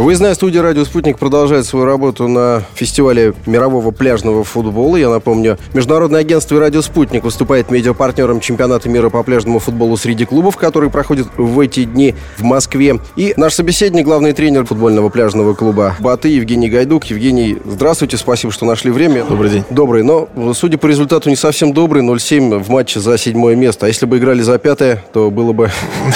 Выездная студия «Радио Спутник» продолжает свою работу на фестивале мирового пляжного футбола. Я напомню, Международное агентство «Радио Спутник» выступает медиапартнером чемпионата мира по пляжному футболу среди клубов, который проходит в эти дни в Москве. И наш собеседник, главный тренер футбольного пляжного клуба «Батэ» Евгений Гайдук. Евгений, здравствуйте, спасибо, что нашли время. Добрый день. Добрый, но, судя по результату, не совсем добрый. 0-7 в матче за 7 место. А если бы играли за 5, то было бы...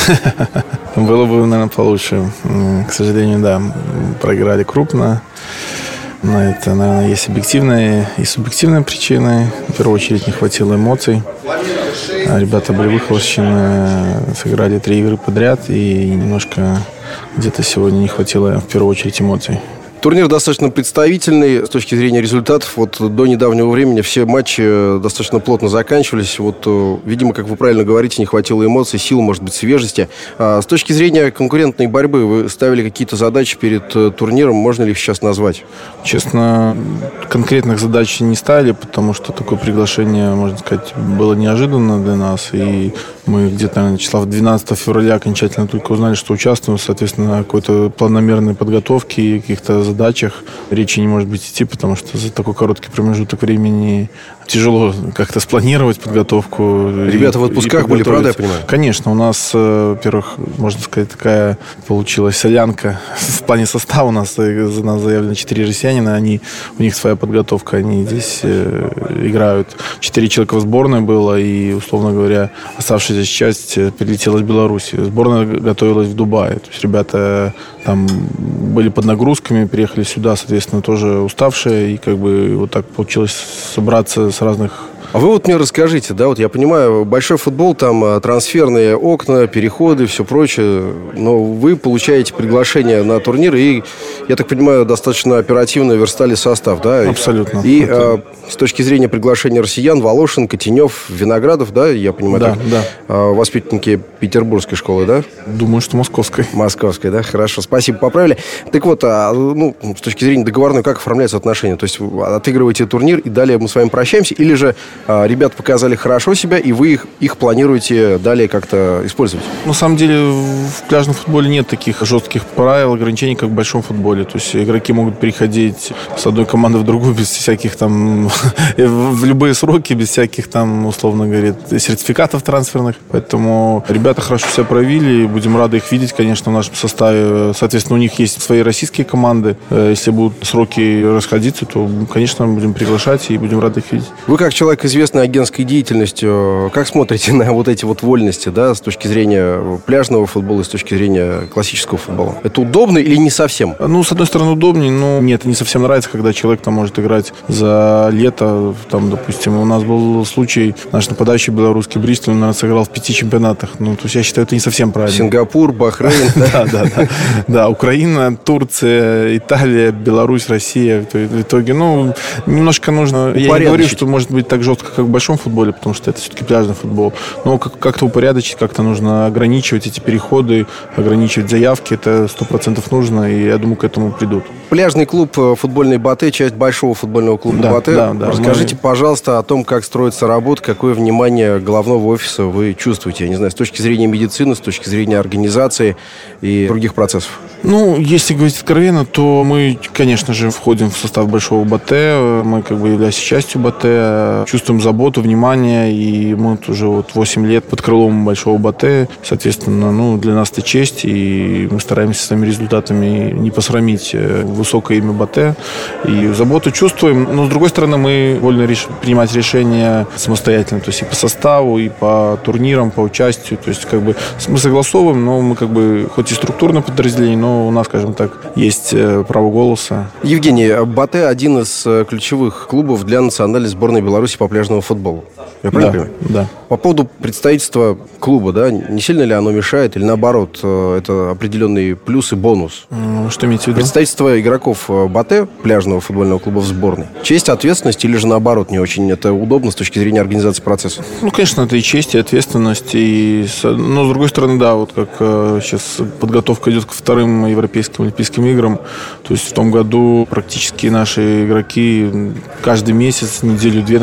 Было бы, наверное, получше. К сожалению, да, проиграли крупно. Но это, наверное, есть объективные и субъективные причины. В первую очередь не хватило эмоций. Ребята были выхолощены, сыграли 3 игры подряд. И немножко где-то сегодня не хватило, в первую очередь, эмоций. Турнир достаточно представительный с точки зрения результатов. До недавнего времени все матчи достаточно плотно заканчивались. Видимо, как вы правильно говорите, не хватило эмоций, сил, может быть, свежести. С точки зрения конкурентной борьбы вы ставили какие-то задачи перед турниром? Можно ли их сейчас назвать? Честно, конкретных задач не ставили, потому что такое приглашение, можно сказать, было неожиданно для нас. И мы где-то, наверное, числа 12 февраля окончательно только узнали, что участвуем. Соответственно, какой-то планомерной подготовки и каких-то задачах речи не может быть идти, потому что за такой короткий промежуток времени тяжело как-то спланировать подготовку. Ребята в отпусках были, правда, я понимаю? Конечно, у нас, во-первых, можно сказать, такая получилась солянка в плане состава. У нас за нас заявлено 4 россиянина, у них своя подготовка, они здесь играют. 4 человека в сборной было, и, условно говоря, оставшаяся часть прилетела из Беларуси. Сборная готовилась в Дубае. То есть ребята там были под нагрузками, приехали сюда, соответственно, тоже уставшие, и как бы вот так получилось собраться с разных... А вы мне расскажите, я понимаю, большой футбол, там трансферные окна, переходы, все прочее, но вы получаете приглашение на турнир и, я так понимаю, достаточно оперативно верстали состав, да? Абсолютно. И с точки зрения приглашения россиян, Волошин, Котенев, Виноградов, да, я понимаю, да, да. Воспитанники петербургской школы, да? Думаю, что московской. Московской, да, хорошо, спасибо, поправили. Так вот, с точки зрения договорной, как оформляются отношения? То есть вы отыгрываете турнир, и далее мы с вами прощаемся, или же ребята показали хорошо себя, и вы их планируете далее как-то использовать? На самом деле в пляжном футболе нет таких жестких правил, ограничений, как в большом футболе. То есть игроки могут переходить с одной команды в другую без всяких там в любые сроки, без всяких там, условно говоря, сертификатов трансферных. Поэтому ребята хорошо себя проявили, будем рады их видеть, конечно, в нашем составе. Соответственно, у них есть свои российские команды. Если будут сроки расходиться, то, конечно, будем приглашать и будем рады их видеть. Вы, как человек, известной агентской деятельностью, как смотрите на вот эти вольности, да, с точки зрения пляжного футбола и с точки зрения классического футбола? Это удобно или не совсем? С одной стороны, удобнее, но мне это не совсем нравится, когда человек там может играть за лето. Там, допустим, у нас был случай, наш нападающий белорусский Бристоль, он, наверное, сыграл в 5 чемпионатах. То есть я считаю, это не совсем правильно. Сингапур, Бахрейн. Да, Украина, Турция, Италия, Беларусь, Россия. В итоге, немножко нужно... Я не говорю, что может быть так жестко, как в большом футболе, потому что это все-таки пляжный футбол. Но как-то упорядочить, как-то нужно ограничивать эти переходы, ограничивать заявки. Это 100% нужно, и я думаю, к этому придут. Пляжный клуб футбольный «Батэ», часть большого футбольного клуба «Батэ». Да, расскажите, пожалуйста, о том, как строится работа, какое внимание головного офиса вы чувствуете, я не знаю, с точки зрения медицины, с точки зрения организации и других процессов. Если говорить откровенно, то мы, конечно же, входим в состав большого «Батэ». Мы являемся частью «Батэ», чувствуем заботу, внимание, и мы уже 8 лет под крылом большого «Батэ». Соответственно, для нас это честь, и мы стараемся своими результатами не посрамить высокое имя «Батэ». И заботу чувствуем, но, с другой стороны, мы вольны принимать решения самостоятельно, то есть и по составу, и по турнирам, по участию. То есть мы согласовываем, но мы хоть и структурное подразделение, но у нас, скажем так, есть право голоса. Евгений, «Батэ» один из ключевых клубов для национальной сборной Беларуси по пляжному футболу. Я правильно понимаю? Да. По поводу представительства клуба, да, не сильно ли оно мешает, или наоборот, это определенный плюс и бонус? Что имеете в виду? Представительство игроков «Батэ», пляжного футбольного клуба в сборной, честь, ответственность, или же наоборот, не очень это удобно с точки зрения организации процесса? Конечно, это и честь, и ответственность, но с другой стороны, да, как сейчас подготовка идет к вторым Европейским Олимпийским играм, то есть в том году практически наши игроки каждый месяц, неделю-две находились в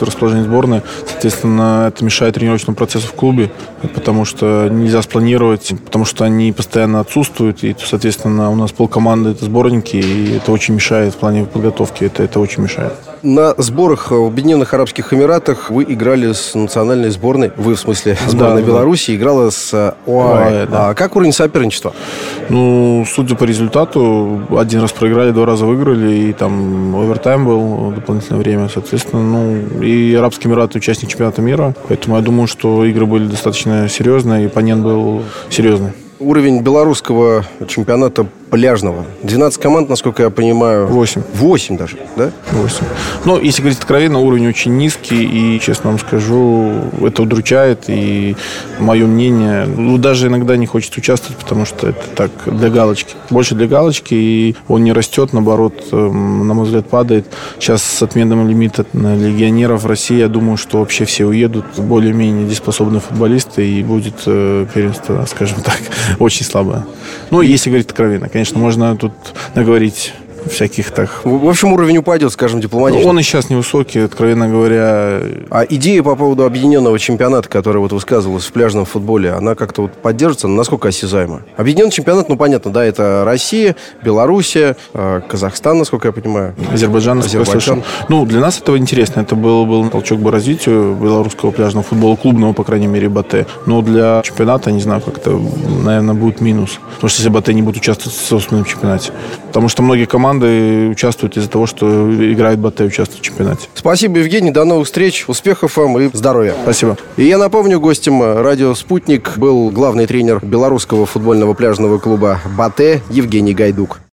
расположение сборной. Соответственно, это мешает тренировочному процессу в клубе, потому что нельзя спланировать, потому что они постоянно отсутствуют, и, соответственно, у нас полкоманды — это сборники, и это очень мешает в плане подготовки, это очень мешает. На сборах в Объединенных Арабских Эмиратах вы играли с национальной сборной, вы, в смысле, сборная Беларуси, играла с ОАЭ. А как уровень соперничества? Ну, судя по результату, один раз проиграли, 2 раза выиграли, и там овертайм был, дополнительное время, соответственно, и Арабские Эмираты — участник чемпионата мира, поэтому я думаю, что игры были достаточно серьезные, и оппонент был серьезный. Уровень белорусского чемпионата пляжного. 12 команд, насколько я понимаю. 8. 8 даже, да? 8. Но, если говорить откровенно, уровень очень низкий, и, честно вам скажу, это удручает, и мое мнение, даже иногда не хочется участвовать, потому что это так, для галочки. Больше для галочки, и он не растет, наоборот, на мой взгляд, падает. Сейчас с отменой лимита на легионеров в России, я думаю, что вообще все уедут, более-менее дееспособные футболисты, и будет первенство, скажем так, очень слабое. Ну, если говорить откровенно, конечно, можно тут наговорить всяких так. В общем, уровень упадет, скажем, дипломатично. Он и сейчас невысокий, откровенно говоря. А идея по поводу объединенного чемпионата, которая вот высказывалась в пляжном футболе, она как-то вот поддерживается, насколько осязаема? Объединенный чемпионат, ну, понятно, да, это Россия, Белоруссия, Казахстан, насколько я понимаю. Азербайджан. Ну, для нас это интересно. Это был толчок по развитию белорусского пляжного футбола, клубного, по крайней мере, БАТЭ. Но для чемпионата, не знаю, как-то, наверное, будет минус. Потому что если БАТЭ не будет участвовать в собственном чемпионате. Потому что многие команды участвуют из-за того, что играет БАТЭ, участвует в чемпионате. Спасибо, Евгений. До новых встреч. Успехов вам и здоровья. Спасибо. И я напомню, гостем радио «Спутник» был главный тренер белорусского футбольного пляжного клуба «БАТЭ» Евгений Гайдук.